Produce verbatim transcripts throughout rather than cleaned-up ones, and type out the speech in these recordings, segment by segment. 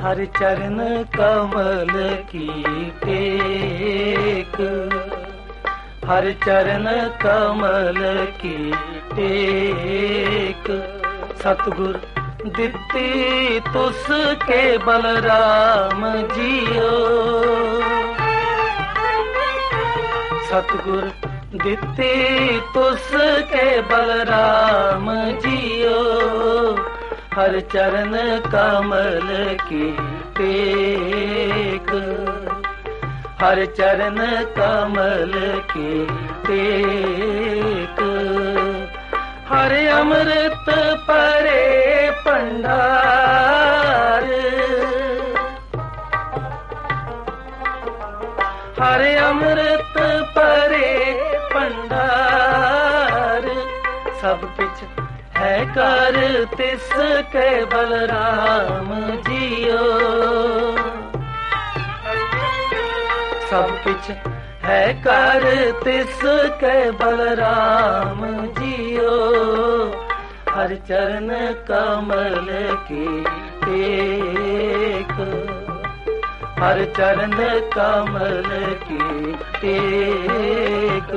हर चरण कमल की टेक, हर चरण कमल की टेक। सतगुर दित्ती तुसके बलराम जियो, सतगुर दित्ती तुसके बलराम जियो। हर चरण कमल की टेक, हर चरण कमल की टेक। हर अमृत परे पंडार, हर अमृत परे पंडार। सब पिछ है कर तिसके बलराम जियो, सब पिछ है कर तिसके बलराम जियो। हर चरण कमल की टेक, हर चरण कमल की टेक।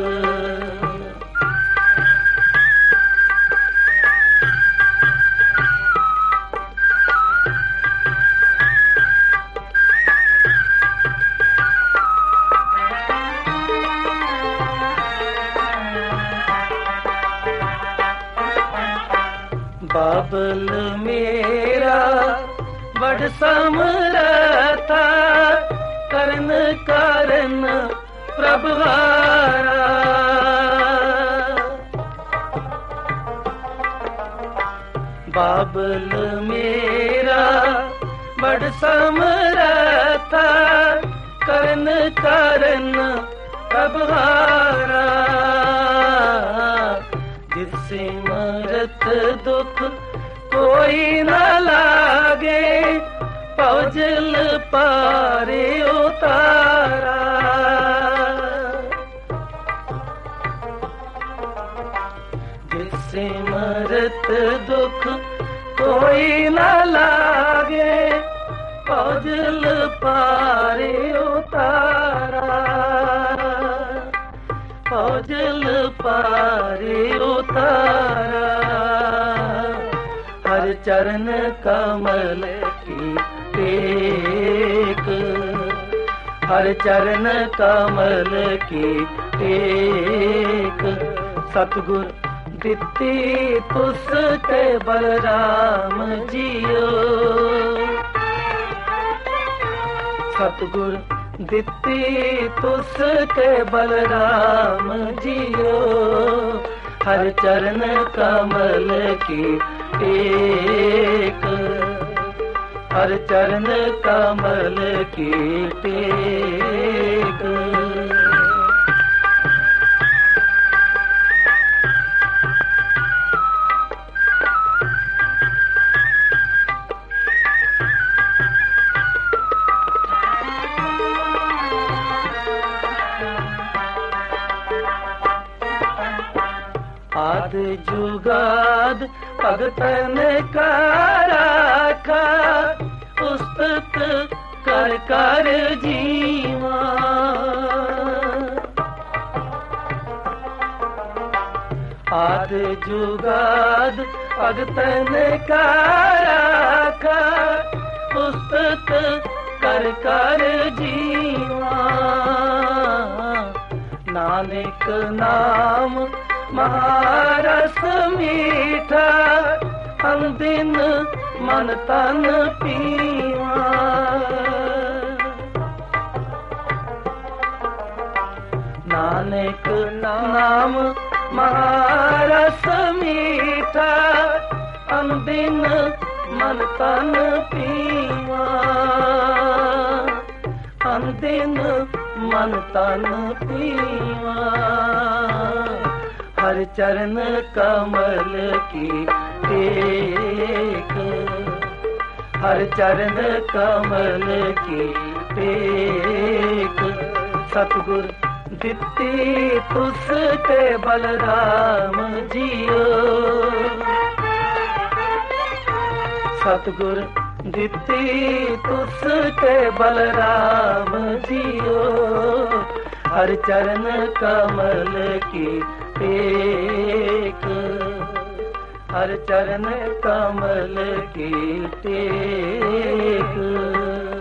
बाबल मेरा बड़ समरथा, करन कारण प्रभुहारा। बाबल मेरा बड़ समरथा, करन कारण प्रभुहारा। जिससे मरत दुख कोई न लागे, पौजल पारे उतारा। जिससे मरत दुख कोई न लागे, पौजल पारे उतारा। पौजल पारे उतारा। हर चरण कमल की टेक, हर चरण कमल की टेक। सतगुर दित्ती तुसके बलराम जियो, सतगुर दित्ती तुसके बलराम जियो। हर चरण कमल की टेक, हर चरण कमल की टेक। आद जुगाद भगतन का राखा, उस्तत कर कर जीवा। आद जुगाद भगतन का राखा, उस्तत कर कर जीवा। नानक नाम महारस मीठा, हम दिन मन तन पीवा। नानक नाम महारस मीठा, हम दिन मन तन पीवा। हम दिन मन तन पीवा। हर चरण कमल की टेक, हर चरण कमल की टेक। सतगुर दित्ती तुसके बलराम जियो, सतगुर दिती तुसके बलराम जियो, हर चरण कमल की टेक, हर चरण कमल की टेक।